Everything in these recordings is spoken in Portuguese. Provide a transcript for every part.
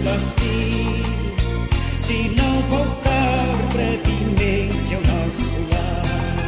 assim, se não voltar brevemente ao nosso lar.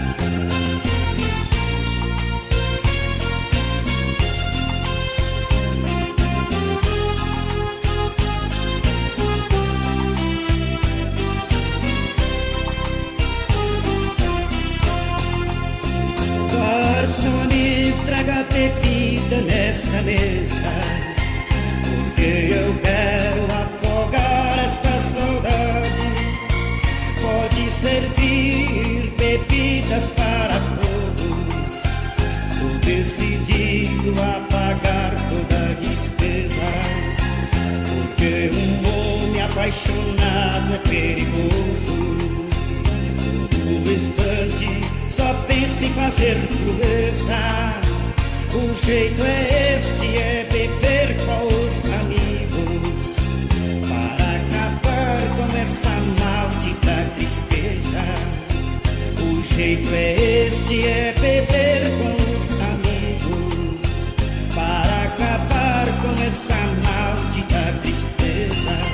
Garçom, me traga bebida nesta mesa, porque eu quero afogar esta saudade. Pode servir bebidas para todos, tô decidido a pagar toda a despesa, porque um homem apaixonado é perigoso. Todo instante só pensa em fazer proeza. O jeito é este, é beber com os amigos, para acabar com essa maldita tristeza. O jeito é este, é beber com os amigos, para acabar com essa maldita tristeza.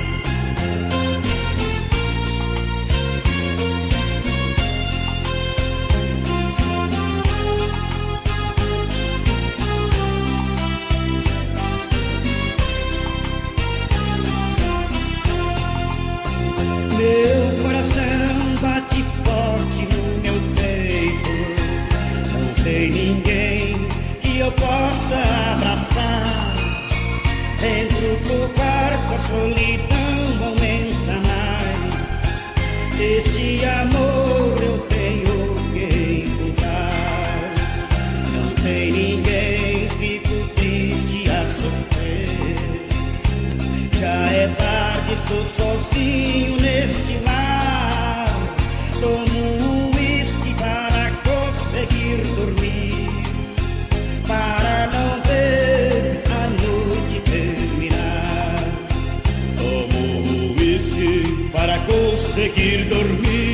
Meu coração bate forte no meu peito, não tem ninguém que eu possa abraçar. Dentro do quarto a solidão aumenta mais, este amor eu tenho que encontrar. Não tem ninguém, fico triste a sofrer. Já é tarde, estou sozinho neste lar. Tomo um uísque para conseguir dormir, para não ver a noite terminar. Tomo um uísque para conseguir dormir.